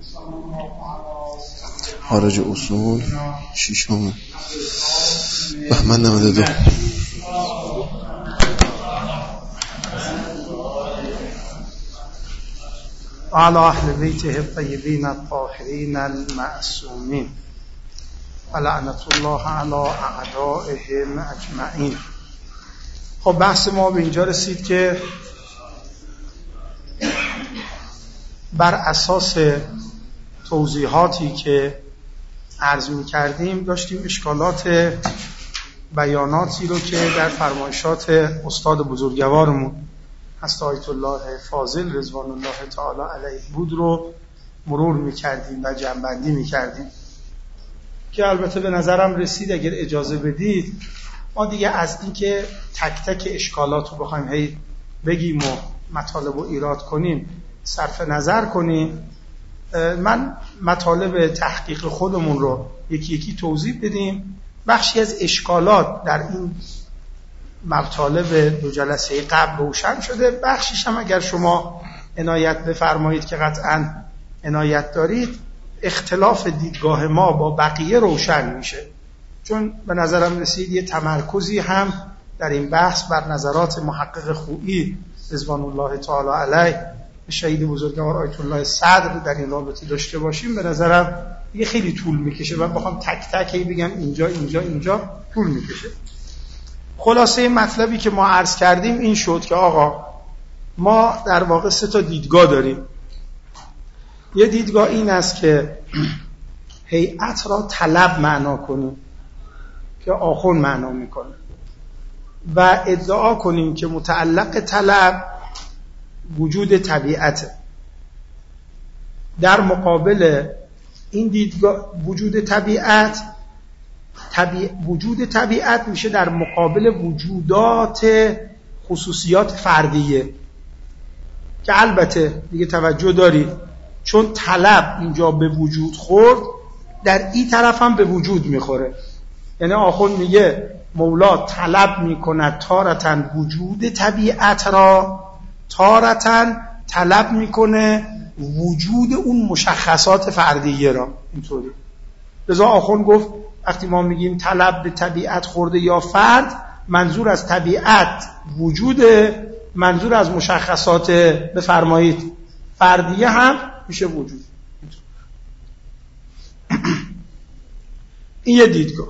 خارج اصول ششم بهمن 92. وعلى اهل بیته الطیبین الطاهرین المعصومین و لعنت الله علی اعدائهم اجمعین. خب بحث ما به اینجا رسید که بر اساس توضیحاتی که عرض می‌کردیم داشتیم اشکالات بیاناتی رو که در فرمایشات استاد بزرگوارمون حضرت آیت الله فاضل رضوان الله تعالی علیه بود رو مرور می‌کردیم و جمع‌بندی می‌کردیم که البته به نظرم رسید اگر اجازه بدید ما دیگه از این که تک تک اشکالات رو بخوایم هی بگیم و مطالب رو ایراد کنیم صرف نظر کنیم. من مطالب تحقیق خودمون رو یکی یکی توضیح بدیم. بخشی از اشکالات در این مطالب دو جلسه قبل روشن شده، بخشیش هم اگر شما عنایت بفرمایید که قطعاً عنایت دارید اختلاف دیدگاه ما با بقیه روشن میشه، چون به نظرم رسید یه تمرکزی هم در این بحث بر نظرات محقق خویی رضوان الله تعالی علیه شهید بزرگوار آیت الله صدر در این رابطه داشته باشیم. به نظرم یه خیلی طول میکشه، من بخوام تک تک بگم اینجا طول میکشه. خلاصه مطلبی که ما عرض کردیم این شد که آقا ما در واقع 3 دیدگاه داریم. یه دیدگاه این است که هیئت را طلب معنا کنیم که آخوند معنا میکنه و ادعا کنیم که متعلق طلب وجود طبیعته. در مقابل این دیدگاه وجود طبیعت میشه در مقابل وجودات خصوصیات فردیه که البته دیگه توجه دارید چون طلب اینجا به وجود خورد در این طرف هم به وجود میخوره. یعنی آخوند میگه مولا طلب میکند تارتن وجود طبیعت را، تارتن طلب میکنه وجود اون مشخصات فردیه را. اینطوری لذا آخوند گفت وقتی ما میگیم طلب به طبیعت خورده یا فرد، منظور از طبیعت وجوده، منظور از مشخصات بفرمایید فردیه هم میشه وجود. این یه دیدگاه.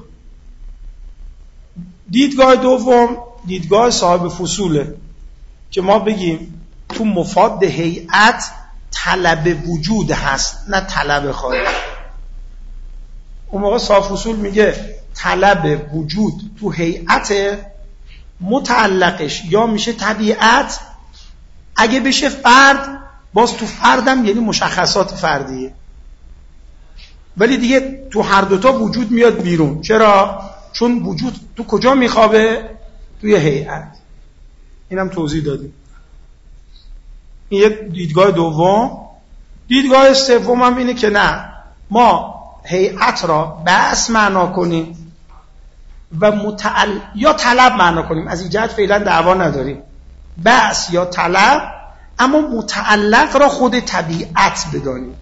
دیدگاه دوم دیدگاه صاحب فصوله که ما بگیم تو مفاد هیئت طلب وجود هست نه طلب خارج. اون موقع صاحب فصول میگه طلب وجود تو هیئت، متعلقش یا میشه طبیعت، اگه بشه فرد باز تو فردم یعنی مشخصات فردیه، ولی دیگه تو هر دوتا وجود میاد بیرون. چرا؟ چون وجود تو کجا میخوابه؟ توی هیئت. اینم توضیح دادیم. این یک دیدگاه دوم. دیدگاه سوم هم اینه که نه، ما هیئت را بس معنا کنیم و یا طلب معنا کنیم، از این جهت فعلا دعوا نداریم، بس یا طلب، اما متعلق را خود طبیعت بدانیم.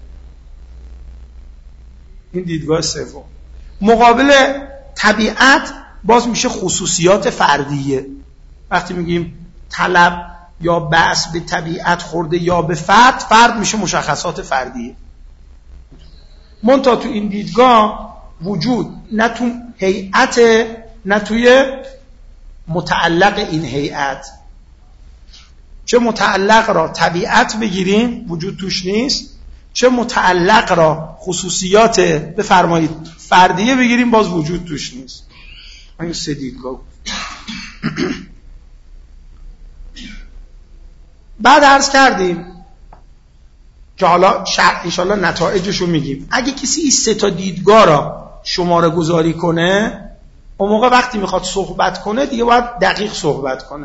این دیدگاه سوم. مقابل طبیعت باز میشه خصوصیات فردیه. وقتی میگیم طلب یا بس به طبیعت خورده یا به فرد میشه مشخصات فردیه. منتها تو این دیدگاه وجود نه تو هیئت نه توی متعلق این هیئت. چه متعلق را طبیعت بگیریم وجود توش نیست، چه متعلق را خصوصیات بفرمایید فردیه بگیریم باز وجود توش نیست. این 3 دیدگاه. بعد عرض کردیم که حالا انشاءالله نتایجشو میگیم. اگه کسی این 3 دیدگاه را شماره گذاری کنه، اون موقع وقتی میخواد صحبت کنه دیگه باید دقیق صحبت کنه،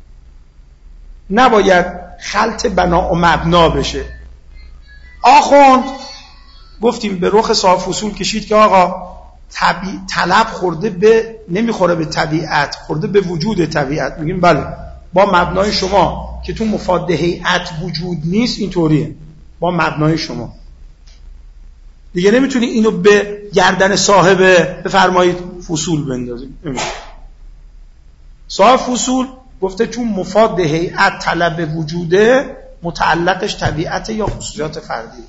نباید خلط بنا و مبنا بشه. آخوند گفتیم به رخ صاحب فصول کشید که آقا طلب خورده به نمیخوره به طبیعت، خورده به وجود طبیعت. میگیم بله با مبنای شما که تو مفاد هیئت وجود نیست اینطوریه، با مبنای شما. دیگه نمیتونی اینو به گردن صاحب بفرمایید فصول بندازیم. صاحب فصول گفته چون مفاد هیئت طلب وجوده، متعلقش طبیعت یا خصوصیات فردی،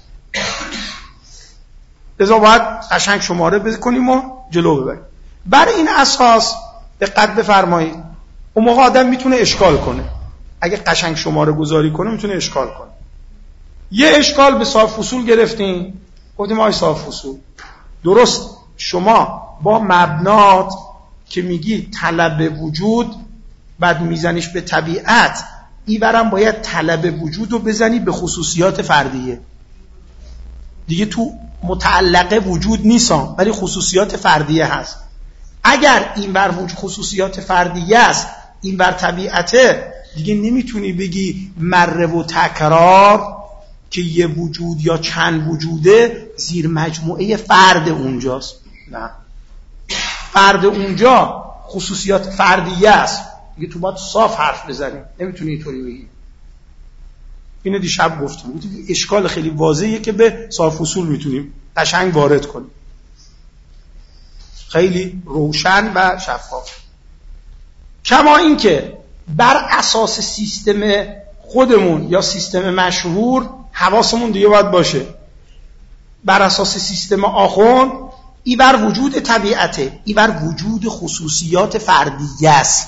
لذا باید قشنگ شماره بکنیم و جلو ببریم. بر این اساس دقت بفرمایید، اون موقع آدم میتونه اشکال کنه. اگه قشنگ شماره گذاری کنه میتونه اشکال کنه. یه اشکال به صاحب فصول گرفتیم، گفتیم آی صاحب فصول، درست شما با مبنات که میگی طلب وجود بعد میزنیش به طبیعت، ایورم باید طلب وجود رو بزنی به خصوصیات فردیه دیگه. تو متعلقه وجود نیستم ولی خصوصیات فردیه هست. اگر این بر خصوصیات فردیه است، این بر طبیعته، دیگه نمیتونی بگی مره و تکرار که یه وجود یا چند وجوده زیر مجموعه فرد اونجاست. نه، فرد اونجا خصوصیات فردیه است دیگه. تو باید صاف حرف بزنیم، نمیتونی اینطوری بگی. اینو دیشب گفتم، اشکال خیلی واضحیه که به صاحب فصول میتونیم قشنگ وارد کنیم، خیلی روشن و شفاف. کما این که بر اساس سیستم خودمون یا سیستم مشهور حواسمون دیگه باید باشه. بر اساس سیستم آخوند ای بر وجود طبیعته، ای بر وجود خصوصیات فردیه است.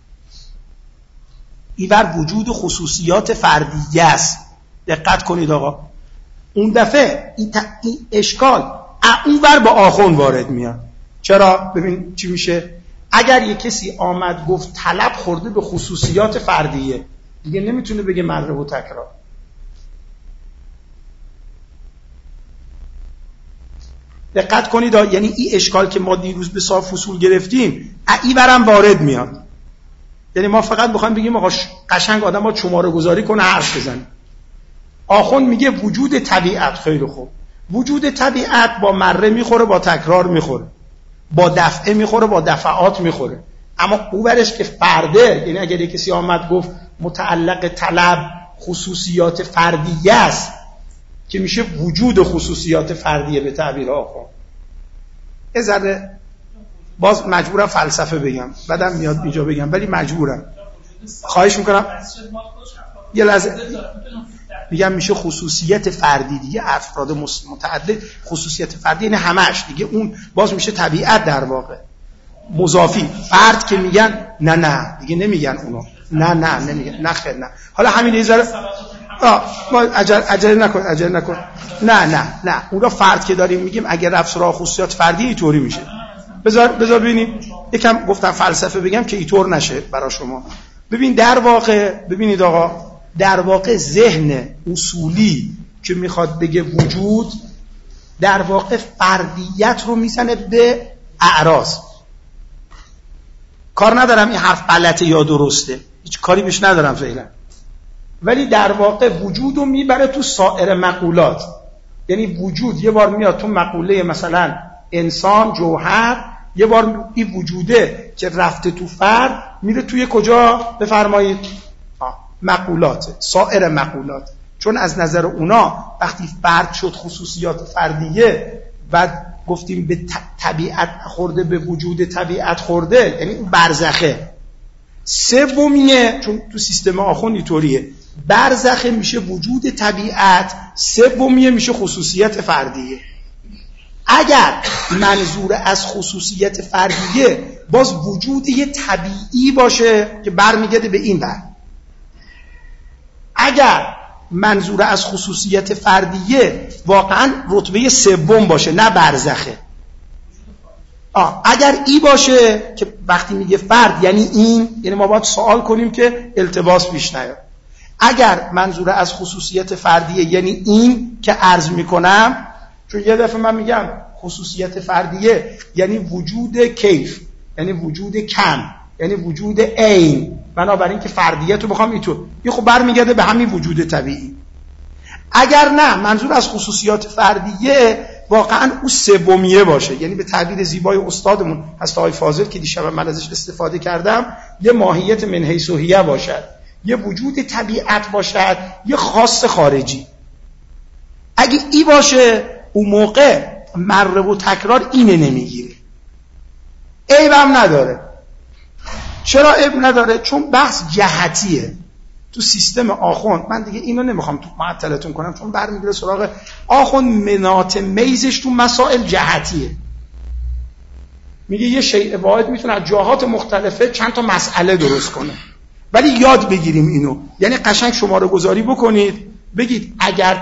ای بر وجود خصوصیات فردیه است. دقت کنید آقا، اون دفعه این اشکال اون بر با آخوند وارد میاد. چرا؟ ببین چی میشه. اگر یک کسی آمد گفت طلب خورده به خصوصیات فردیه، دیگه نمیتونه بگه مره و تکرار. دقت کنید، یعنی این اشکال که ما دیروز به صاحب فصول گرفتیم این برم وارد میاد. یعنی ما فقط بخوایم بگیم آقا قشنگ آدم ها شماره گذاری کنه حرف بزنه. آخوند میگه وجود طبیعت. خیلی خوب، وجود طبیعت با مره میخوره، با تکرار میخوره، با دفعه میخوره، با دفعات میخوره. اما او برش که فرده، یعنی اگر کسی آمد گفت متعلق طلب خصوصیات فردیه است که میشه وجود خصوصیات فردیه به تعبیر آخوند. یه ذره باز مجبورم فلسفه بگم، بعدم میاد اینجا بگم، ولی مجبورم. خواهش میکنم یه لحظه میگم میشه خصوصیت فردی دیگه. افراد متعدد خصوصیت فردی یعنی همش دیگه، اون باز میشه طبیعت در واقع مضافی. فرد که میگن نه دیگه نمیگن اونو، نه نمیگن، نه خیر نه. حالا همین یه ذره عجله نکن. نه اون رو فرد که داریم میگیم اگه رفت سراغ خصوصیات فردی اینطوری میشه. بذار ببینیم یکم گفتم فلسفه بگم که اینطور نشه برای شما. ببین در واقع، ببینید آقا، در واقع ذهن اصولی که میخواد بگه وجود، در واقع فردیت رو میزنه به اعراض. کار ندارم این حرف غلطه یا درسته، هیچ کاری بهش ندارم فعلا، ولی در واقع وجود رو میبره تو سایر مقولات. یعنی وجود یه بار میاد تو مقوله مثلا انسان جوهر، یه بار این وجوده که رفته تو فرد میره توی کجا بفرمایید؟ مقولات، سایر مقولات. چون از نظر اونا وقتی فرد شد خصوصیات فردیه، بعد گفتیم به طبیعت خورده، به وجود طبیعت خورده، یعنی اون برزخه. سومیه، چون تو سیستم آخوند اینطوریه، برزخه میشه وجود طبیعت، سومیه میشه خصوصیت فردیه. اگر منظور از خصوصیت فردیه باز وجود یه طبیعی باشه که برمیگرده به این بر. اگر منظور از خصوصیت فردیه واقعا رتبه سوم باشه، نه برزخه. اگر ای باشه که وقتی میگه فرد یعنی این، یعنی ما باید سوال کنیم که التباس پیش نیاد. اگر منظور از خصوصیت فردیه یعنی این که عرض میکنم، چون یه دفعه من میگم خصوصیت فردیه یعنی وجود کیف، یعنی وجود کم، یعنی وجود عین، بنابراین که فردیت رو بخوام اینطور، یه خب برمیگرده به همین وجود طبیعی. اگر نه منظور از خصوصیات فردیه واقعا اون سومیه باشه، یعنی به تعبیر زیبای استادمون حضرت آقای فاضل که دیشب من ازش استفاده کردم، یه ماهیت من حیث هیه باشد، یه وجود طبیعت باشد، یه خاص خارجی. اگه ای باشه اون موقع مره و تکرار اینه نمیگیره، عیبم نداره. چرا عیب نداره؟ چون بحث جهتیه. تو سیستم آخوند، من دیگه اینو نمیخوام تو معطلتون کنم چون برمیگره سراغ آخوند، مناط میزش تو مسائل جهتیه. میگه یه شیء واحد میتونه از جهات مختلفه چند تا مسئله درست کنه، ولی یاد بگیریم اینو. یعنی قشنگ شماره گذاری بکنید، بگید اگر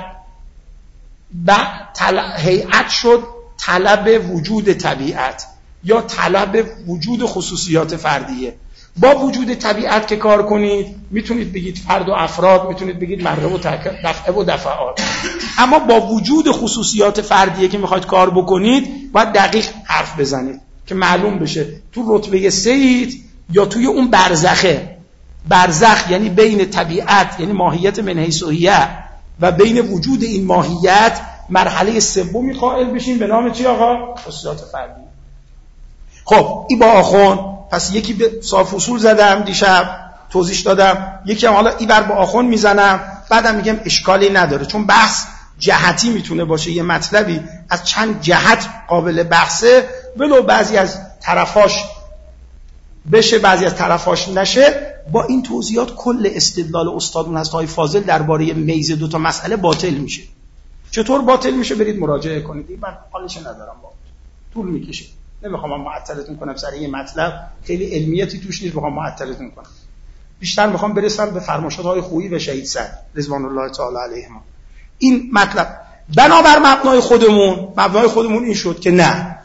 هیئت شد طلب وجود طبیعت یا طلب وجود خصوصیات فردیه، با وجود طبیعت که کار کنید میتونید بگید فرد و افراد، میتونید بگید مره و دفعه و دفعات. اما با وجود خصوصیات فردیه که میخواید کار بکنید باید دقیق حرف بزنید که معلوم بشه تو رتبه 3 اید یا توی اون برزخه. برزخ یعنی بین طبیعت، یعنی ماهیت من حیث هیه، و بین وجود این ماهیت مرحله سومی قائل بشین به نام چی آقا؟ خصوصیات فردی. خب این با آخوند، پس یکی به صاف اصول زدم دیشب توضیح دادم، یکی هم حالا این بر با آخوند میزنم، بعدم میگم اشکالی نداره چون بحث جهتی میتونه باشه، یه مطلبی از چند جهت قابل بحثه، ولو بعضی از طرفاش بشه بعضی از طرفاش نشه. با این توضیحات کل استدلال استادمون هست های فاضل درباره میز دو تا مسئله باطل میشه. چطور باطل میشه؟ برید مراجعه کنید، من حالش ندارم، با طول میکشه، نمیخوام معطلتون کنم سر یه مطلب خیلی علمیتی توش نیست بخوام معطلتون کنم. بیشتر میخوام برسم به فرمایشات های خویی و شهید سعد رضوان الله تعالی علیهم. این مطلب بنابر مبنای خودمون این شد که نه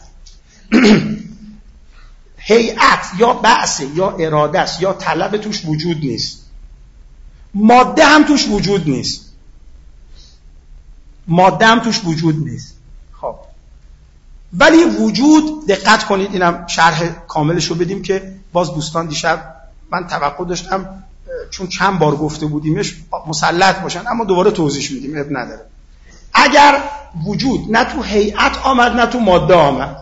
هیئت یا بعث یا اراده است یا طلب توش وجود نیست، ماده هم توش وجود نیست. خب ولی وجود، دقت کنید اینم شرح کاملش رو بدیم که باز دوستان دیشب من توقع داشتم چون چند بار گفته بودیمش مسلط باشن، اما دوباره توضیح میدیم، اب نداره. اگر وجود نه تو هیئت آمد نه تو ماده آمد،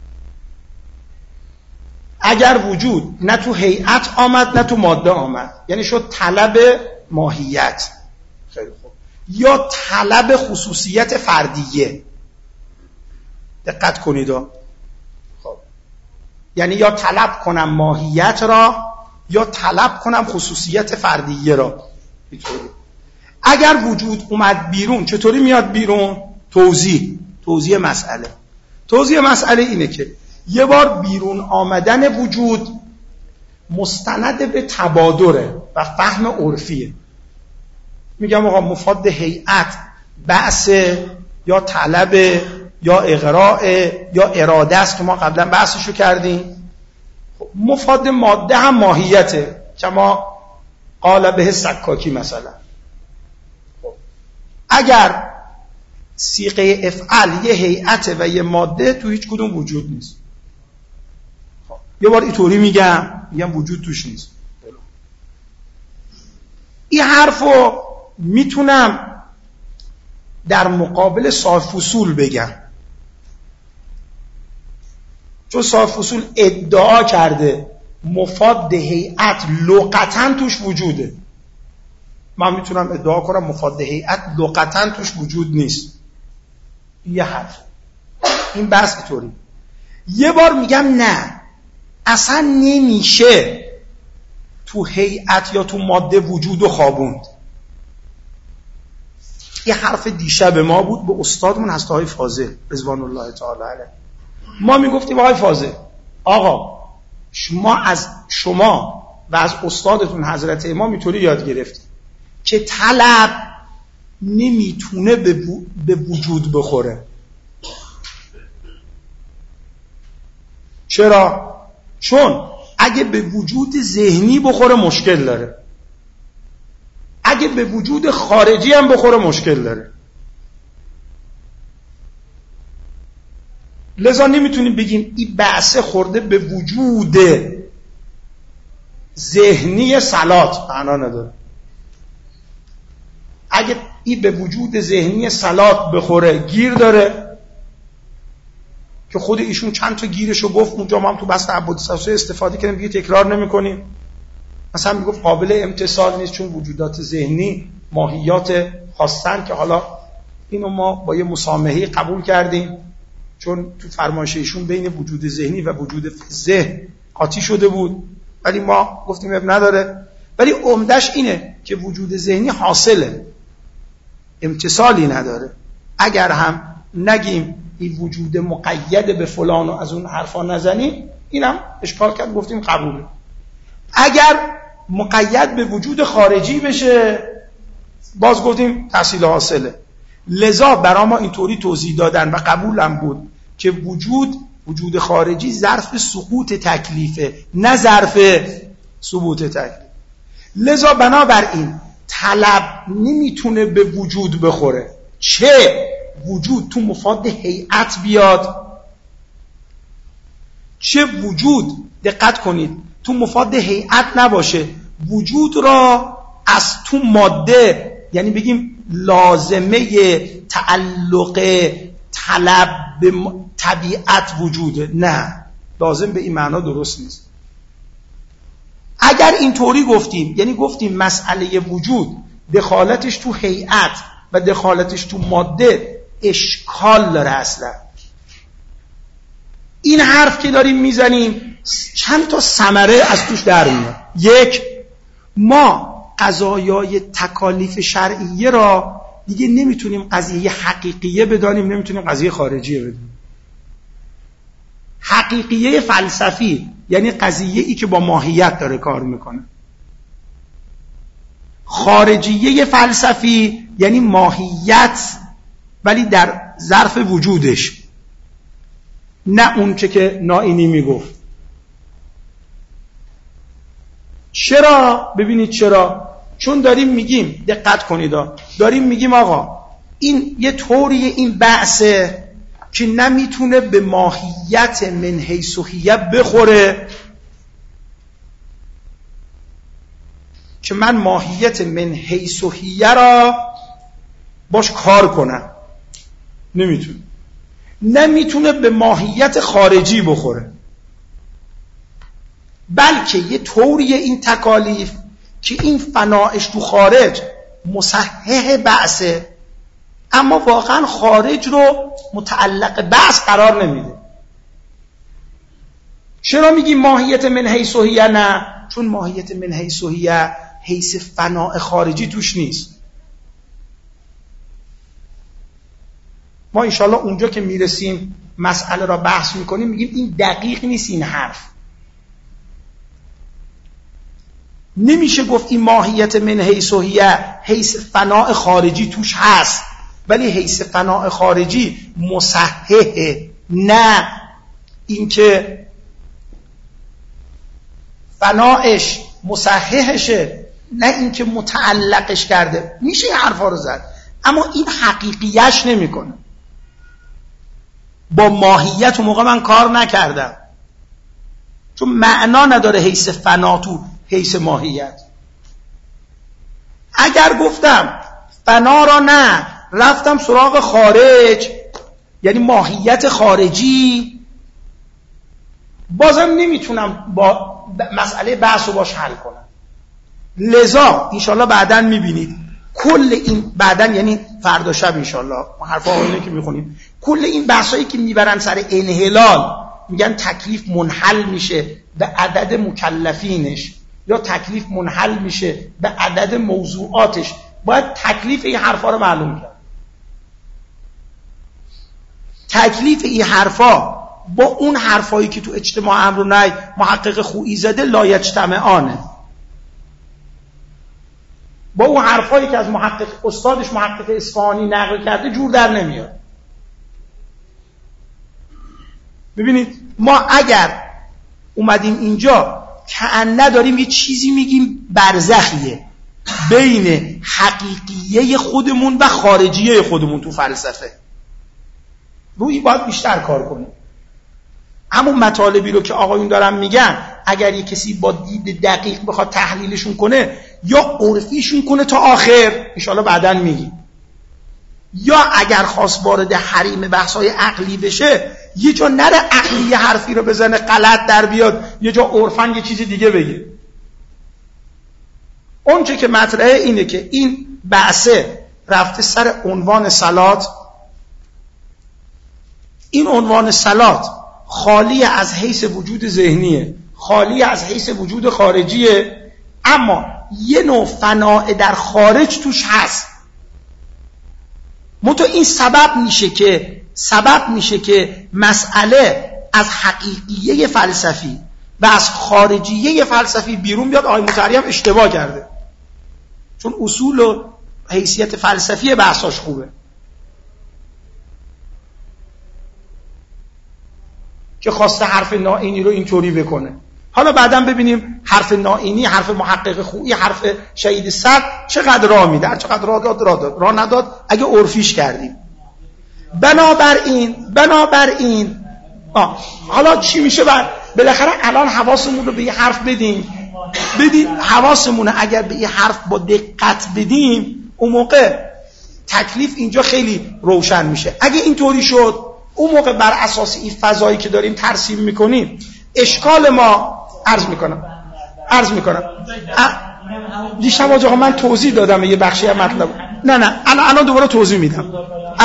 اگر وجود نه تو هیئت آمد نه تو ماده آمد، یعنی شد طلب ماهیت، خیلی خوب، یا طلب خصوصیت فردیه. دقت کنید خب، یعنی یا طلب کنم ماهیت را یا طلب کنم خصوصیت فردیه را. اگر وجود اومد بیرون، چطوری میاد بیرون؟ توضیح مسئله اینه که یه بار بیرون آمدن وجود مستند به تبادره و فهم عرفیه. میگم آقا مفاد هیئت بعث یا طلب یا اغراء یا اراده است که ما قبلا بحثشو کردیم. مفاد ماده هم ماهیته، کما قال به سکاکی مثلا. اگر صیغه افعل یه هیئت و یه ماده، تو هیچ کدوم وجود نیست. یه بار اینطوری میگم وجود توش نیست. این حرفو میتونم در مقابل صاف اصول بگم، چون صاف اصول ادعا کرده مفاد هیئت لغتاً توش وجوده. من میتونم ادعا کنم مفاد هیئت لغتاً توش وجود نیست. یه حرف، این بحث اینطوری. یه بار میگم نه، اصلا نمیشه تو هیئت یا تو ماده وجود و خوابوند. یه حرف دیشب ما بود به استادمون هسته‌های فاضل رضوان الله تعالی علیه. ما میگفتیم آقای فاضل، آقا شما از شما و از استادتون حضرت امام اینطوری یاد گرفتیم که طلب نمیتونه به وجود بخوره. چرا؟ چون اگه به وجود ذهنی بخوره مشکل داره، اگه به وجود خارجی هم بخوره مشکل داره. لذا نمیتونیم بگیم این بعثه خورده به وجود ذهنی صلات، معنا نداره. اگه این به وجود ذهنی صلات بخوره گیر داره، که خود ایشون چند تا گیرشو گفت اونجا، ما هم تو بحث عبودی استفاده کردیم دیگه تکرار نمی‌کنیم. مثلا میگفت قابل امتصال نیست چون وجودات ذهنی ماهیات خاصن که حالا اینو ما با یه مسامحه قبول کردیم، چون تو فرمایش ایشون بین وجود ذهنی و وجود ذهن قاطی شده بود، ولی ما گفتیم اب نداره. ولی عمدش اینه که وجود ذهنی حاصله، امتصالی نداره. اگر هم نگیم این وجود مقید به فلان و از اون حرفا نزنیم، اینم اشکال کرد، گفتیم قبوله. اگر مقید به وجود خارجی بشه، باز گفتیم تحصیل حاصله. لذا برای ما اینطوری توضیح دادن و قبولم بود که وجود خارجی ظرف سقوط تکلیفه، نه ظرف ثبوت تکلیف. لذا بنابراین طلب نمیتونه به وجود بخوره، چه وجود تو مفاد هیئت بیاد، چه وجود، دقت کنید، تو مفاد هیئت نباشه، وجود را از تو ماده، یعنی بگیم لازمه تعلق طلب به طبیعت وجوده، نه، لازم به این معنا درست نیست. اگر اینطوری گفتیم، یعنی گفتیم مسئله وجود دخالتش تو هیئت و دخالتش تو ماده اشکال داره اصلا. این حرف که داریم میزنیم چند تا ثمره از توش در میاد. یک، ما قضایای تکالیف شرعیه را دیگه نمیتونیم قضیه حقیقیه بدانیم، نمیتونیم قضیه خارجیه بدانیم. حقیقیه فلسفی یعنی قضیه ای که با ماهیت داره کار میکنه. خارجیه فلسفی یعنی ماهیت ولی در ظرف وجودش، نه اون که نائینی میگفت. چرا؟ ببینید چرا؟ چون داریم میگیم، دقت کنید، داریم میگیم آقا این یه طوریه، این بحثه که نمیتونه به ماهیت من حیث و حیه بخوره، که من ماهیت من حیث و حیه را باش کار کنم، نمیتونه به ماهیت خارجی بخوره، بلکه یه طوریه این تکالیف که این فناعش تو خارج مصحح بحثه، اما واقعا خارج رو متعلق بحث قرار نمیده. چرا میگیم ماهیت من حیث و حیه؟ نه، چون ماهیت من حیث و حیه حیث فناع خارجی توش نیست. ما انشالله اونجا که میرسیم مسئله را بحث میکنیم میگیم این دقیق نیست، این حرف نمیشه گفت این ماهیت من حیث و حیه حیث فناع خارجی توش هست، ولی حیث فناع خارجی مصححه، نه اینکه فناعش مصححشه، نه اینکه متعلقش کرده. میشه این حرفا رو زد، اما این حقیقیش نمیکنه. با ماهیت اون موقع من کار نکردم، چون معنا نداره حیث فنا تو حیث ماهیت. اگر گفتم فنا را نه، رفتم سراغ خارج یعنی ماهیت خارجی، بازم نمیتونم با مسئله بحث رو باش حل کنم. لذا انشالله بعداً میبینید کل این بعداً یعنی فردا شب انشالله حرفا اینه که میخونیم، کل این بحثایی که میبرن سر انحلال، میگن تکلیف منحل میشه به عدد مکلفینش یا تکلیف منحل میشه به عدد موضوعاتش، باید تکلیف این حرفا رو معلوم کرد. تکلیف این حرفا با اون حرفایی که تو اجتماع امر و نهی محقق خویی زده لایجتمعانه، با اون حرفایی که از استادش محقق اصفهانی نقل کرده جور در نمیاد. ببینید ما اگر اومدیم اینجا کأنه داریم یه چیزی میگیم برزخیه بین حقیقیه خودمون و خارجیه خودمون تو فلسفه، روی باید بیشتر کار کنیم. همون مطالبی رو که آقایون دارن میگن اگر یه کسی با دید دقیق بخواد تحلیلشون کنه یا عرفیشون کنه تا آخر، انشاءالله بعداً میگیم، یا اگر خواست وارد حریم بحث‌های عقلی بشه یه جا نره عقلی یه حرفی رو بزنه غلط در بیاد، یه جا عرفاً یه چیز دیگه بگه. اون چه که مطرحه اینه که این بحثه رفته سر عنوان صلات. این عنوان صلات خالی از حیث وجود ذهنیه، خالی از حیث وجود خارجیه، اما یه نوع فناء در خارج توش هست. منتها این سبب میشه که مسئله از حقیقیه فلسفی و از خارجیه فلسفی بیرون بیاد. آقای مطهری هم اشتباه کرده، چون اصول و حیثیت فلسفی بحثاش خوبه که خواسته حرف نائینی رو اینطوری بکنه. حالا بعداً ببینیم حرف نائینی، حرف محقق خویی، حرف شهید صدر چقدر راه میده، چقدر راه نداد اگه عرفیش کردیم. بنابراین حالا چی میشه؟ بالاخره الان حواسمون رو به یه حرف بدیم حواسمون اگر به یه حرف با دقت بدیم، اون موقع تکلیف اینجا خیلی روشن میشه. اگه اینطوری شد، اون موقع بر اساس این فضایی که داریم ترسیم میکنیم، اشکال ما عرض میکنم دیشب آقا من توضیح دادم یه بخشی از مطلب. نه الان دوباره توضیح میدم.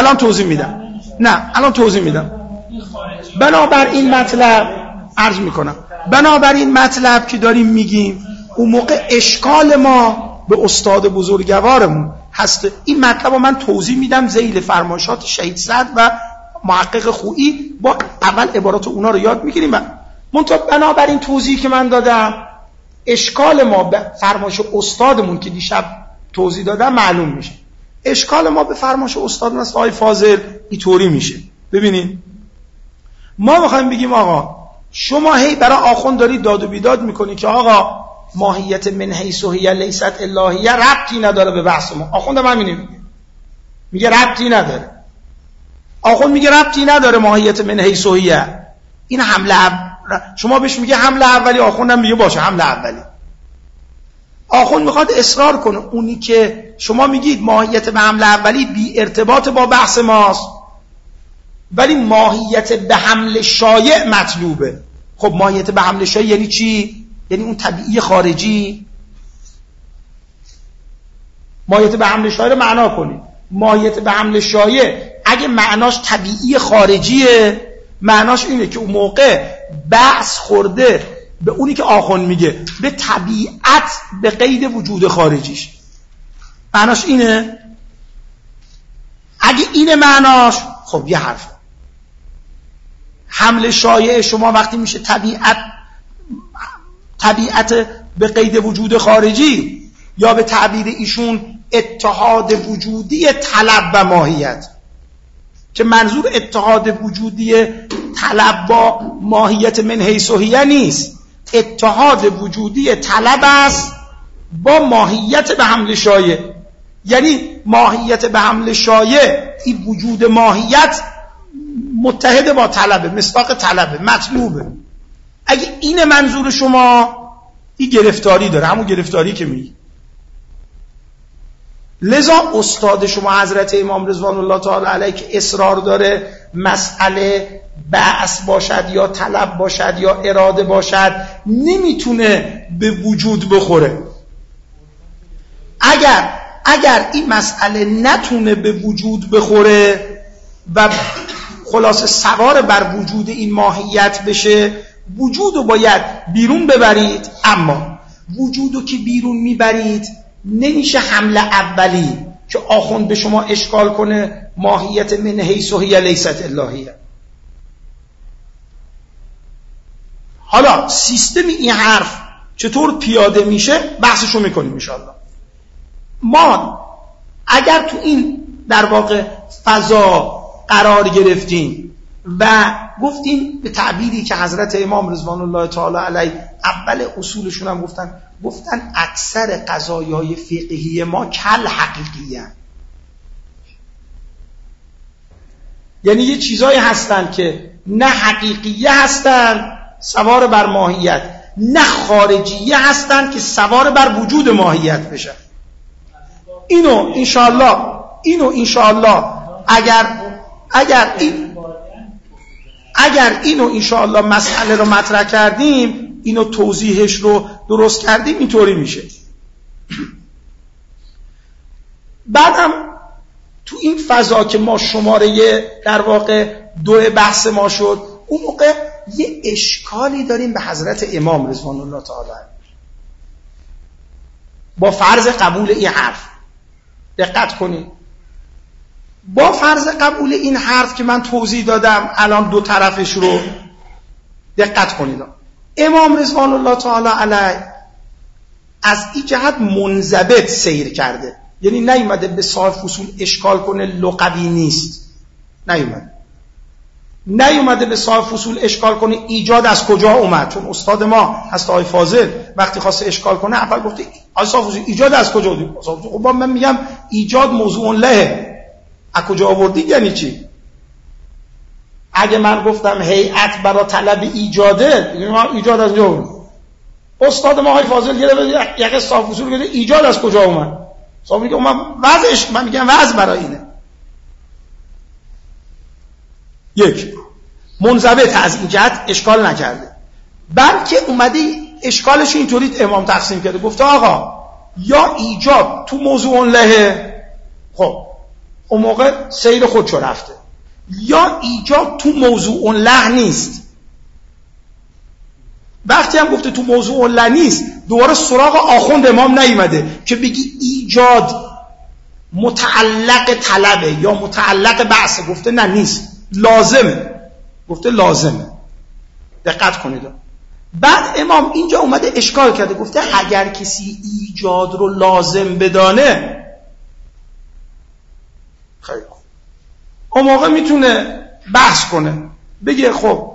بنابراین مطلب که داریم میگیم، اون موقع اشکال ما به استاد بزرگوارمون هست. این مطلب رو من توضیح میدم ذیل فرمایشات شهید صدر و محقق خویی، با اول عبارات اونا رو یاد میگیریم. منتها بنابراین توضیحی که من دادم، اشکال ما به فرمایش استادمون که دیشب توضیح دادم معلوم میشه. اشکال ما به فرمایش استادمون است آقای فاضل اینطوری میشه. ببینید، ما میخوایم بگیم آقا شما هی برای آخوند داری داد و بیداد میکنی که آقا ماهیت من حیث هی لیست الهیه ربطی نداره به بحث ما. آخوند هم همینه میگه ربطی نداره. آخوند میگه ربطی نداره ماهیت من حیث هی. این شما بهش میگه حمله اولی، آخوند هم میگه باشه حمله اولی. آخوند میخواد اصرار کنه اونی که شما میگید ماهیت به حمله اولی بی ارتباط با بحث ماست، ولی ماهیت به حمل شایع مطلوبه. خب ماهیت به حمل شایع یعنی چی؟ یعنی اون طبیعی خارجی. ماهیت به حمل شایع رو معنا کنید. ماهیت به حمل شایع اگه معناش طبیعی خارجیه، معناش اینه که اون موقع بحث خورده به اونی که آخوند میگه به طبیعت به قید وجود خارجیش. معناش اینه. اگه اینه معناش، خب یه حرف حمل شایع شما وقتی میشه طبیعت به قید وجود خارجی، یا به تعبیر ایشون اتحاد وجودی طلب و ماهیت، که منظور اتحاد وجودی طلب با ماهیت من حیث هی نیست، اتحاد وجودی طلب است با ماهیت به حمل شایع. یعنی ماهیت به حمل شایع، این وجود ماهیت متحد با طلبه، مصداق طلبه، مطلوبه. اگه این منظور شما، این گرفتاری داره، همون گرفتاری که میگی. لذا استاد شما حضرت امام رضوان الله تعالی علیه که اصرار داره مسئله بعث باشد یا طلب باشد یا اراده باشد، نمیتونه به وجود بخوره. اگر این مسئله نتونه به وجود بخوره و خلاصه سوار بر وجود این ماهیت بشه، وجودو باید بیرون ببرید. اما وجودو که بیرون میبرید نمیشه حمله اولی که آخوند به شما اشکال کنه ماهیت من حیث هی لیست الهیه. حالا سیستم این حرف چطور پیاده میشه بحثشو میکنیم انشاءالله. ما اگر تو این در واقع فضا قرار گرفتیم و گفتیم به تعبیری که حضرت امام رضوان الله تعالی علیه اول اصولشون هم گفتن اکثر قضایای فقهی ما کل حقیقی هستند. یعنی یه چیزایی هستن که نه حقیقیه هستن سوار بر ماهیت، نه خارجیه هستن که سوار بر وجود ماهیت بشن. اینو انشاءالله اگر اینو انشاءالله مسئله رو مطرح کردیم، اینو توضیحش رو درست کردیم، اینطوری میشه. بعدم تو این فضا که ما شماره در واقع 2 بحث ما شد، اون موقع یه اشکالی داریم به حضرت امام رضوان الله تعالی با فرض قبول این حرف. دقت کنید، با فرض قبول این حرف که من توضیح دادم الان 2 طرفش رو دقت کنید، امام رضوان الله تعالی علیه از این جهت منضبط سیر کرده، یعنی نیومده به صاحب فصول اشکال کنه لغوی نیست، نیومده به صاحب فصول اشکال کنه ایجاد از کجا اومد. چون استاد ما هست آقای فاضل وقتی خواسته اشکال کنه اول گفته آقای صاحب فصول ایجاد از کجا اومد. خب من میگم ایجاد موضوع له، از کجا آوردی یعنی چی؟ اگه من گفتم هیئت برای طلب ایجاده، ایجاد از کجا اومد؟ استاد ما آقای فاضل گرفت یک صاحب فصول گفته ایجاد از کجا اومد. صاحب میگه من وضعش، من میگم وضع برای اینه. یک، منضبط از این جهت اشکال نکرده، بلکه اومده اشکالش اینطوری امام تقسیم کرده، گفته آقا یا ایجاد تو موضوع له، خب اون موقع سیر خودشو رفته، یا ایجاد تو موضوع له نیست. وقتی هم گفته تو موضوع له نیست، دوباره سراغ آخوند امام نیومده که بگی ایجاد متعلق طلبه یا متعلق بحثه، گفته نه نیست، لازمه، گفته لازمه. دقت کنید، بعد امام اینجا اومده اشکال کرده، گفته اگر کسی ایجاد رو لازم بدانه خیلی خوب، اون موقع میتونه بحث کنه، بگه خب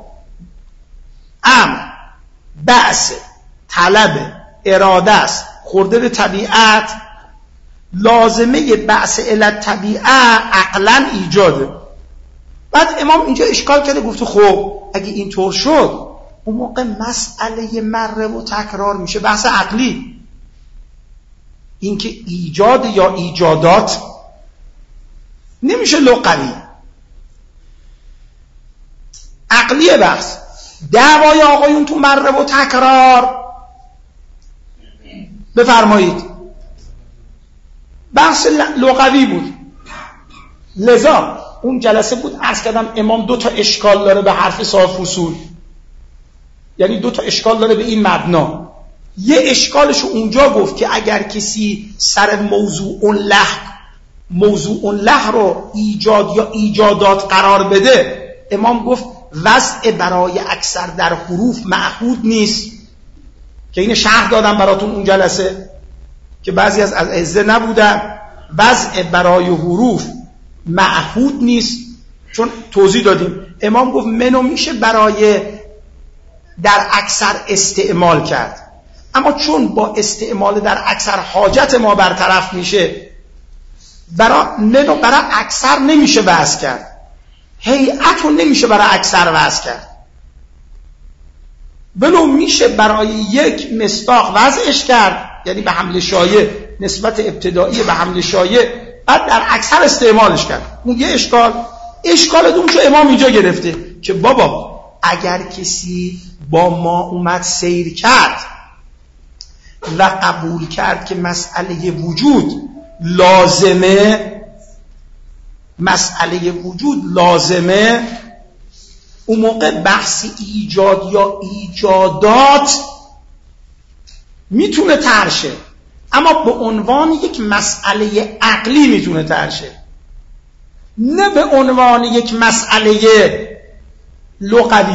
بحث طلب اراده است خورده به طبیعت، لازمه بحث علت طبیعه عقلا ایجاده. بعد امام اینجا اشکال کرده، گفته خب اگه اینطور شد اون موقع مسئله مره و تکرار میشه بحث عقلی، اینکه ایجاد یا ایجادات نمیشه لغوی، عقلیه بحث. دعوای آقایون تو مره و تکرار بفرمایید بحث لغوی بود. لذا اون جلسه بود عرض کردم امام 2 اشکال داره به حرف صاحب فصول، یعنی 2 اشکال داره به این مبنا. یه اشکالشو اونجا گفت که اگر کسی سر موضوع له رو ایجاد یا ایجادات قرار بده، امام گفت وضع برای اکثر در حروف معهود نیست، که این شرح دادم براتون اون جلسه که بعضی از اعزه نبودن. وضع برای حروف معهود نیست، چون توضیح دادیم امام گفت منو میشه برای در اکثر استعمال کرد، اما چون با استعمال در اکثر حاجت ما برطرف میشه، منو برای اکثر نمیشه وضع کرد، هیئت رو نمیشه برای اکثر وضع کرد، ولو میشه برای یک مصداق وضعش کرد، یعنی به حمل شایع، نسبت ابتدایی به حمل شایع، بعد در اکثر استعمالش کرد. اون یه اشکال دومشو امام اینجا گرفته که بابا اگر کسی با ما اومد سیر کرد و قبول کرد که مسئله وجود لازمه، اون موقع بحث ایجاد یا ایجادات میتونه ترشه، اما به عنوان یک مسئله عقلی میتونه ترشه، نه به عنوان یک مسئله لغوی.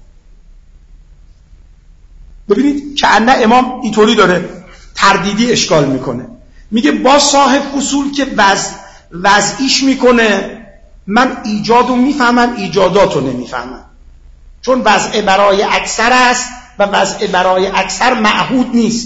ببینید که انه امام اینطوری داره تردیدی اشکال میکنه، میگه با صاحب فصول که وضعیش میکنه من ایجادو میفهمم ایجاداتو نمیفهمم، چون وضع برای اکثر است و وضع برای اکثر معهود نیست.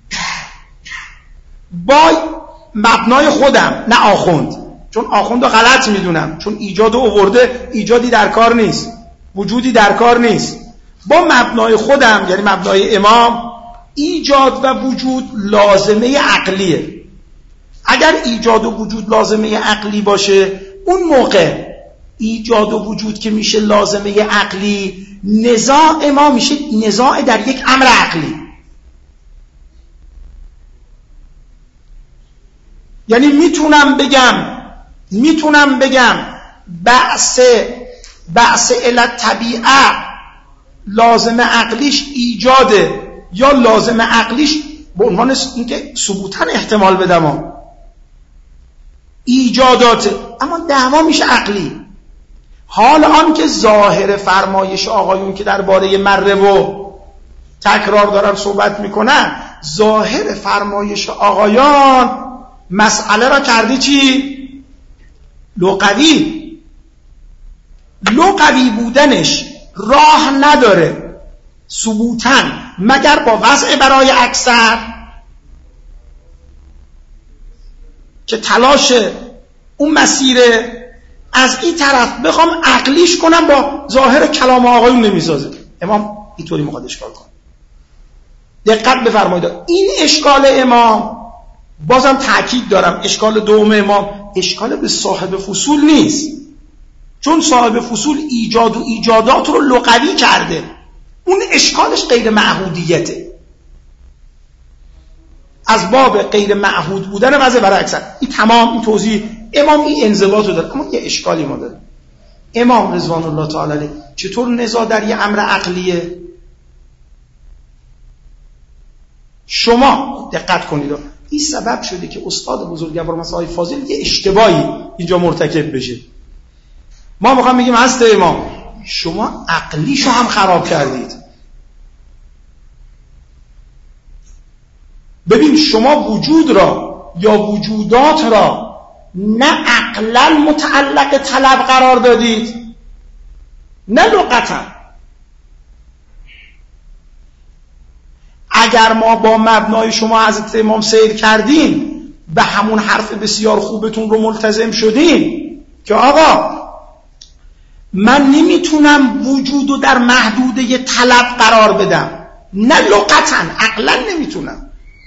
با مبنای خودم، نه آخوند، چون آخوندو غلط میدونم، چون ایجادو آورده، ایجادی در کار نیست، وجودی در کار نیست. با مبنای خودم یعنی مبنای امام، ایجاد و وجود لازمه عقلیه. اگر ایجاد و وجود لازمه عقلی باشه، اون موقع ایجاد و وجود که میشه لازمه عقلی، نزاع ما میشه نزاع در یک امر عقلی. یعنی میتونم بگم میتونم بگم بعث علت طبیعه لازم عقلیش ایجاده یا لازم عقلیش به عنوان اینکه ثبوتاً احتمال بدم ایجاداته، اما دعوا میشه عقلی. حال آن که ظاهر فرمایش آقایون که درباره مره و تکرار دارن صحبت میکنن، ظاهر فرمایش آقایان مسئله را کرده چی؟ لغوی. لغوی بودنش راه نداره ثبوتاً مگر با وضع برای اکثر که تلاش اون مسیره. از این طرف بخوام عقلیش کنم با ظاهر کلام آقایون نمیسازه. امام اینطوری میخواد اشکال کنه. دقت بفرمایید، این اشکال امام، بازم تأکید دارم، اشکال دوم امام اشکال به صاحب فصول نیست، چون صاحب فصول ایجاد و ایجادات رو لغوی کرده، اون اشکالش غیر معهودیته، از باب غیر معهود بودن وضع برای اکثر. این تمام این توضیح امام این انضباط رو داره. اما یه اشکالی ما داره. امام رضوان الله تعالی علیه چطور نزاع در یه امر عقلیه؟ شما دقت کنید، این سبب شده که استاد بزرگوار مثل آقای فاضل یه اشتباهی اینجا مرتکب بشه. ما میخوام بگیم هست امام شما عقلیشو هم خراب کردید. ببین شما وجود را یا وجودات را نه عقلا متعلق طلب قرار دادید نه لغتا. اگر ما با مبنای شما حضرت امام سیر کردیم، به همون حرف بسیار خوبتون رو ملتزم شدیم که آقا من نمیتونم وجودو در محدوده طلب قرار بدم، نه لغتا عقلا نمیتونم.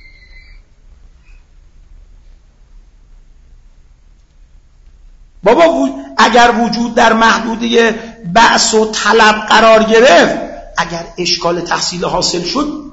بابا اگر وجود در محدوده بعث و طلب قرار گرفت، اگر اشکال تحصیل حاصل شد،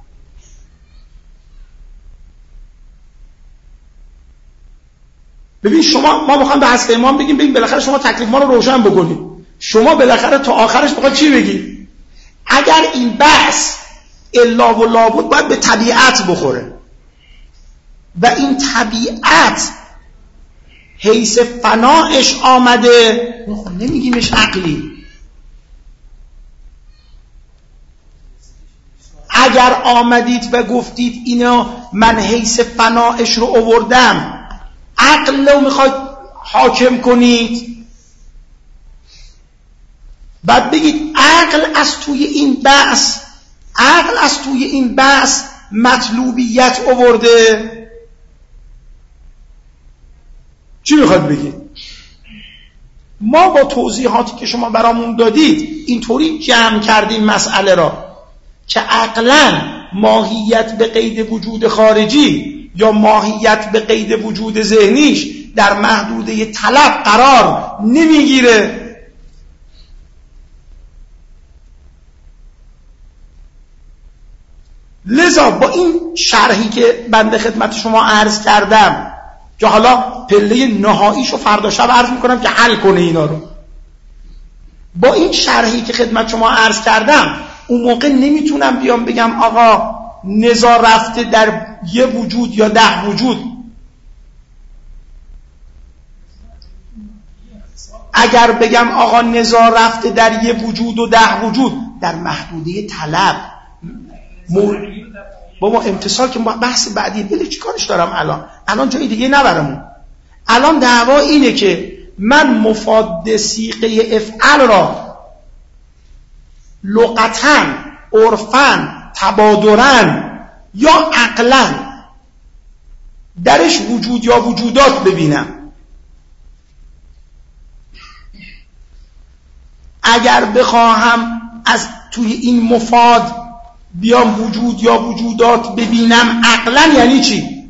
ببین شما، ما میخوام به حضرت امام بگیم ببین بالاخره شما تکلیف ما رو روشن بکنید، شما بالاخره تا آخرش میخواد چی بگید؟ اگر این بحث الا و لابد باید به طبیعت بخوره و این طبیعت حیث فناش آمده، نمیگیمش عقلی. اگر آمدید و گفتید اینو من حیث فناش رو آوردم، عقل رو میخواید حاکم کنید، بعد بگید عقل از توی این بحث مطلوبیت آورده. چی میخواد بگید؟ ما با توضیحاتی که شما برامون دادید اینطوری جمع کردیم مسئله را که عقلاً ماهیت به قید وجود خارجی یا ماهیت به قید وجود ذهنیش در محدوده طلب قرار نمیگیره. لذا با این شرحی که بنده خدمت شما عرض کردم که حالا پله نهاییشو فردا شب عرض میکنم که حل کنه اینا رو، با این شرحی که خدمت شما عرض کردم اون موقع نمیتونم بیام بگم آقا نزاع رفته در یه وجود یا 10 وجود. اگر بگم آقا نزاع رفته در یه وجود و 10 وجود در محدوده طلب، بابا امتصال که بحث بعدی بله چی کارش دارم الان جای دیگه نبرمون. الان دعوا اینه که من مفاد صیغه افعل را لغتاً، عرفاً، تبادراً یا عقلاً درش وجود یا وجودات ببینم. اگر بخواهم از توی این مفاد بیام وجود یا وجودات ببینم عقلاً یعنی چی؟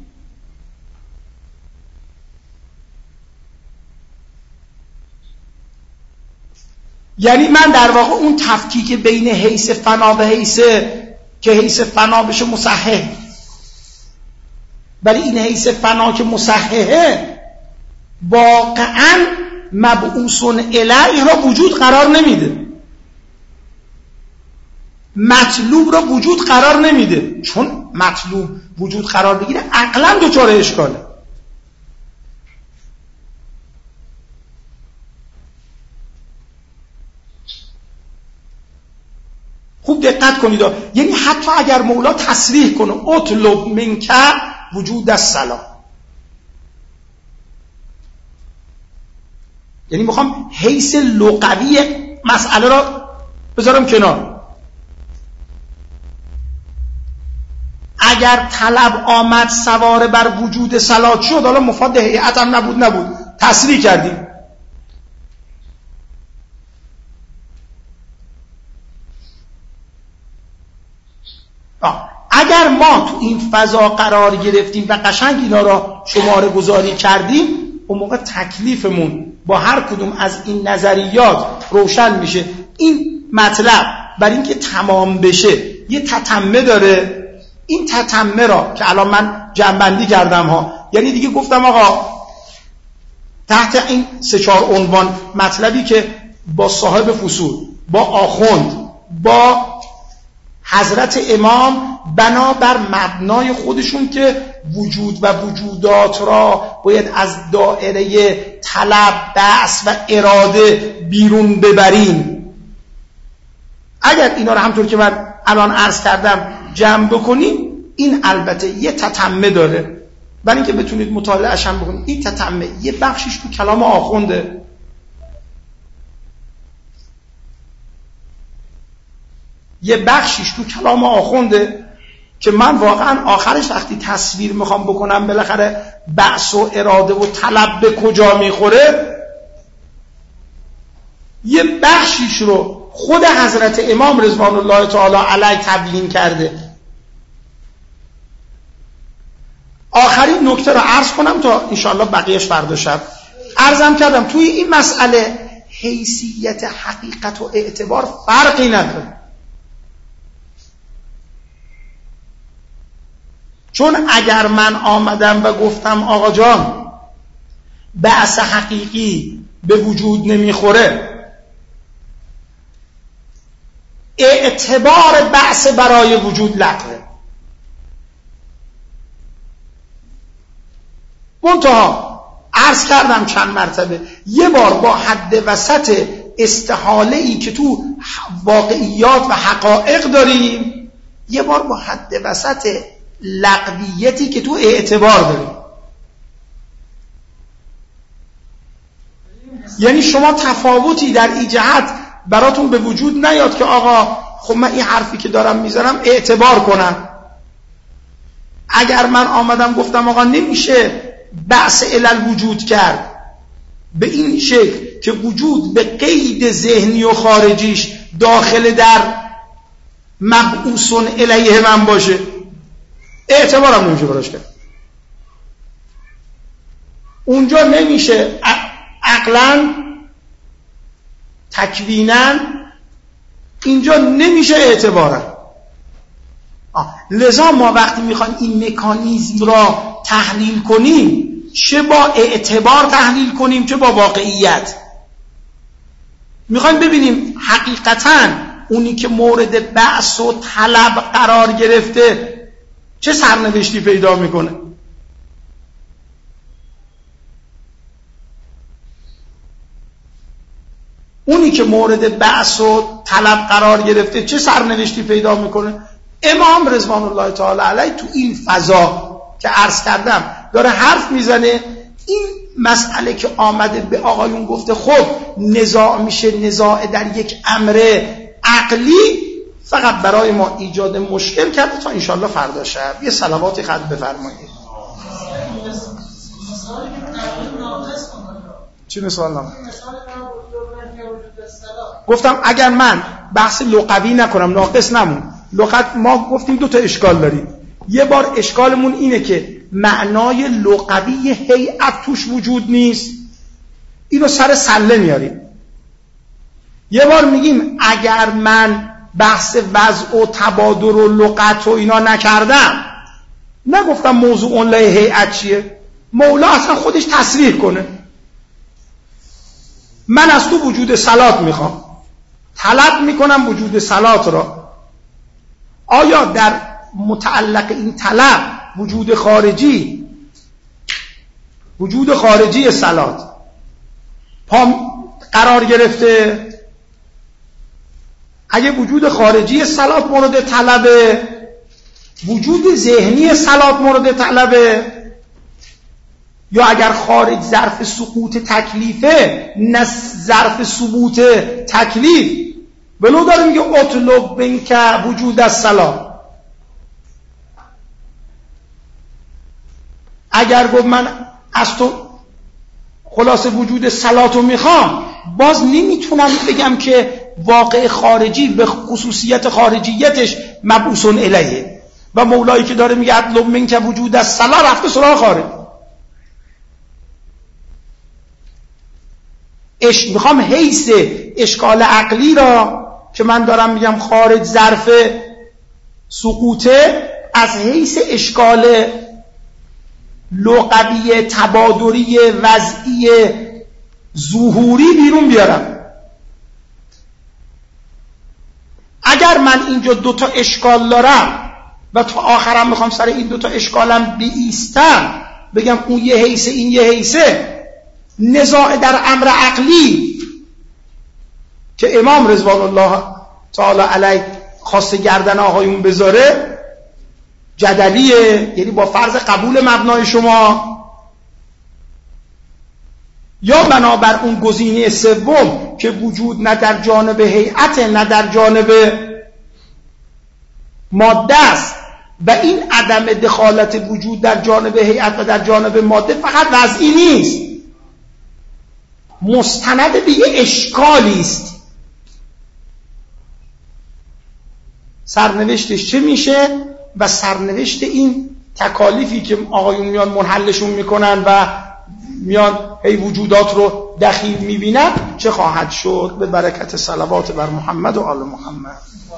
یعنی من در واقع اون تفکیک بین حیث فنا و حیث که حیث فنا بشه مصحح، ولی این حیث فنا که مصححه واقعا مبعوثون الیه را وجود قرار نمیده، مطلوب را وجود قرار نمیده. چون مطلوب وجود قرار بگیره عقلا دچار اشکاله. خوب دقت کنید، یعنی حتی اگر مولا تصریح کنه اطلب منک وجود السلام، یعنی میخوام حیث لغوی مسئله را بذارم کنار. اگر طلب آمد سوار بر وجود صلات شد، حالا مفاد هیئت هم نبود تصریح کردیم. اگر ما تو این فضا قرار گرفتیم و قشنگ اینا را شماره گذاری کردیم، اون موقع تکلیفمون با هر کدوم از این نظریات روشن میشه. این مطلب برای اینکه تمام بشه یه تتمه داره. این تتمه را که الان من جمع‌بندی کردم ها، یعنی دیگه گفتم آقا تحت این 3-4 عنوان مطلبی که با صاحب فصول، با آخوند، با حضرت امام بنابر مبنای خودشون که وجود و وجودات را باید از دائره طلب، بعث و اراده بیرون ببریم. اگر اینا رو همطور که من الان عرض کردم جمع بکنیم، این البته یه تتمه داره، برای اینکه بتونید مطالعه‌اش هم بکنید. این تتمه یه بخشش تو کلام آخونده، یه بخشیش تو کلام آخونده که من واقعا آخرش وقتی تصویر میخوام بکنم بالاخره بعث و اراده و طلب به کجا میخوره، یه بخشیش رو خود حضرت امام رضوان الله تعالی علیه تبیین کرده. آخرین نکته رو عرض کنم تا انشاءالله بقیهش فردا شب. عرضم کردم توی این مسئله حیثیت حقیقت و اعتبار فرقی نداره، چون اگر من آمدم و گفتم آقا جان بعث حقیقی به وجود نمیخوره، اعتبار بعث برای وجود لغوه. منتها عرض کردم چند مرتبه، یه بار با حد وسط استحاله‌ای که تو واقعیات و حقایق داریم، یه بار با حد وسط لغویتی که تو اعتبار داریم. یعنی شما تفاوتی در این جهت براتون به وجود نیاد که آقا خب من این حرفی که دارم میذارم اعتبار کنم. اگر من آمدم گفتم آقا نمیشه بعث علل وجود کرد به این شکل که وجود به قید ذهنی و خارجیش داخل در مبعوثون الیه من باشه، اعتبارم نمیشه براش کرد. اونجا نمیشه عقلاً تکویناً، اینجا نمیشه اعتبارا. لذا ما وقتی میخوایم این مکانیزم را تحلیل کنیم، چه با اعتبار تحلیل کنیم چه با واقعیت، میخوایم ببینیم حقیقتاً اونی که مورد بعث و طلب قرار گرفته چه سرنوشتی پیدا میکنه. اونی که مورد بعث و طلب قرار گرفته چه سرنوشتی پیدا میکنه. امام رضوان الله تعالی علیه تو این فضا که عرض کردم داره حرف میزنه. این مسئله که آمده به آقایون گفته خب نزاع میشه، نزاع در یک امر عقلی، فقط برای ما ایجاد مشکل کرده تا انشالله فردا شب یه صلواتی خط بفرمایید. چی مثال نام؟ گفتم اگر من بحث لغوی نکنم ناقص نمون. لغت ما گفتیم 2 تا اشکال داریم. یه بار اشکالمون اینه که معنای لغوی هیئت توش وجود نیست، اینو سر سله میاریم. یه بار میگیم اگر من بحث وضع و تبادر و لغت و اینا نکردم، نگفتم موضوع اون لای هیئت چیه، مولا اصلا خودش تصریح کنه من از تو وجود صلات میخوام، طلب میکنم وجود صلات را. آیا در متعلق این طلب وجود خارجی صلات قرار گرفته؟ اگه وجود خارجی صلات مورد طلبه، وجود ذهنی صلات مورد طلبه، یا اگر خارج ظرف سقوط تکلیفه نه ظرف ثبوت تکلیف، ولو داره میگه اطلب منک وجود الصلات. اگر گفت من از تو خلاصه وجود صلاتو میخوام، باز نمیتونم بگم که واقع خارجی به خصوصیت خارجیتش مبعوث الیه و مولایی که داره میگه اطلب منک وجود الصلات رفته سراغ خارج. میخوام حیث اشکال عقلی را که من دارم میگم خارج ظرف سقوطه، از حیث اشکال لغوی تبادری وضعی ظهوری بیرون بیارم. اگر من اینجا دوتا اشکال دارم و تا آخرم میخوام سر این دوتا اشکالم بیستم، بگم اون یه حیثه این یه حیثه، نزاع در امر عقلی که امام رضوان الله تعالی علیه خواسته گردن آقایون بذاره جدلیه، یعنی با فرض قبول مبنای شما، یا بنابر اون گزینه سوم که وجود نه در جانب هیئت نه در جانب ماده است و این عدم دخالت وجود در جانب هیئت و در جانب ماده فقط وضعی نیست، مستند به یه اشکالی است. سرنوشتش چه میشه و سرنوشت این تکالیفی که آقایون میان منحلشون میکنن و میان هی وجودات رو دخیل میبینن چه خواهد شد؟ به برکت صلوات بر محمد و آل محمد.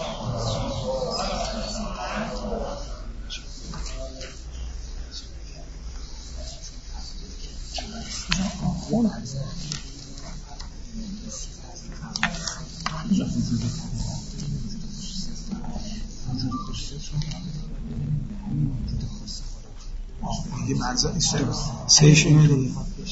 دیگه منظر سهش اینه دیگه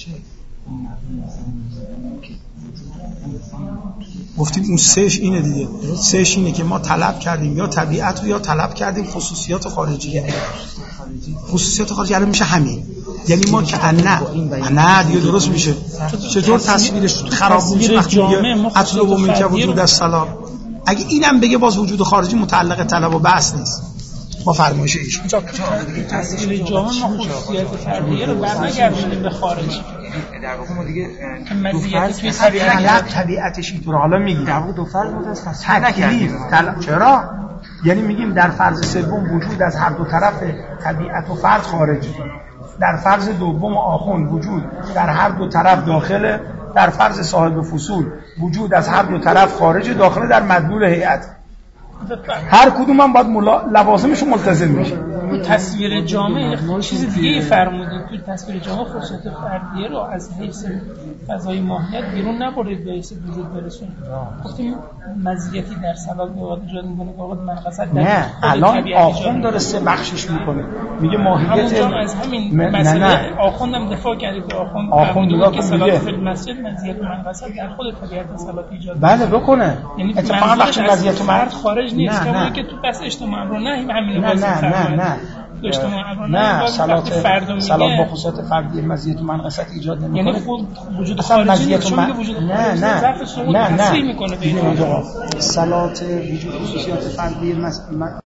گفتیم اون سهش اینه دیگه، سهش اینه که ما طلب کردیم یا طبیعت رو یا طلب کردیم خصوصیات خارجی. خصوصیات خارجی الان میشه همین، یعنی ما که نه دیگه درست میشه. چطور تصویرش خراب میشه وقتی میگه اطلب منک وجود الصلات؟ اگه اینم بگه باز وجود خارجی متعلق طلب و بحث نیست با فرمایش ایشون. تصویر جامع ما خصوصیت فردیه رو برنگردونیم به خارج. در واقع ما دیگه دو فرض توی طبیعتش اینطور حالا میگیم در واقع دو فرض متاسف تکلیف چرا؟ یعنی میگیم در فرض سوم وجود از هر دو طرف طبیعت و فرد خارجه، در فرض دوم آخوند وجود در هر دو طرف داخله، در فرض صاحب فصول وجود از هر دو طرف خارجه داخله در مدلول هیئت. هر کدوم هم باید لوازمش ملتزم میشه. تو تصویر جامع چیز دیگه ای فرمودید، تو تصویر جامع خصوصیت فردیه رو از حیث فضای ماهیت بیرون نبرید به حیث وجود برسونید. گفتیم مزیتی در صلات به وجود ایجاد میکنه که آقا منقصد نه الان آخوند داره سه بخشش میکنه، میگه ماهیت از همین مسئله آخوندم دفاع کرده که آخوند که صلات فی المسجد مزیت منقصد در خود طبیعت صلات ایجاد بله بکنه. یعنی اتفاقا وقتی مزیت مرد خارج نیست که تو بحث اجتماع رو نه همین نه صلات با خصوصیت فردی مزیت منقصد ایجاد نمیکنه، یعنی خود وجود خارجی چون وجود نه صلات وجود خصوصیت فردی